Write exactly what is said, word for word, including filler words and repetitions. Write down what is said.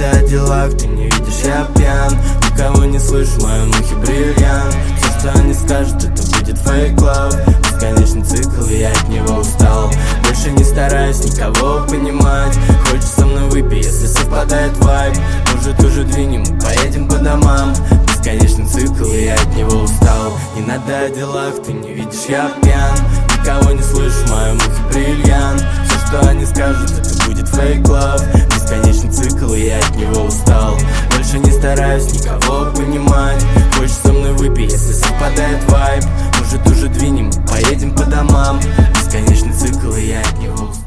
надо о делах, ты не видишь, я пьян. Никого не слышу, мои мухи бриллиант. Все, что они скажут, это будет fake love. Бесконечный цикл, и я от него устал. Больше не стараюсь никого понимать. Хочешь со мной выпей, если совпадает вайб. Может уже двинем, поедем по домам. Бесконечный цикл, и я от него устал. Не надо о делах, ты не видишь, я пьян. Никого не слышу, мои мухи бриллиант. Все, что они скажут, это будет fake love. Бесконечный цикл, и я от него устал. Больше не стараюсь никого понимать. Хочешь со мной выпей, если совпадает вайб. Может уже двинем, поедем по домам. Бесконечный цикл, и я от него устал.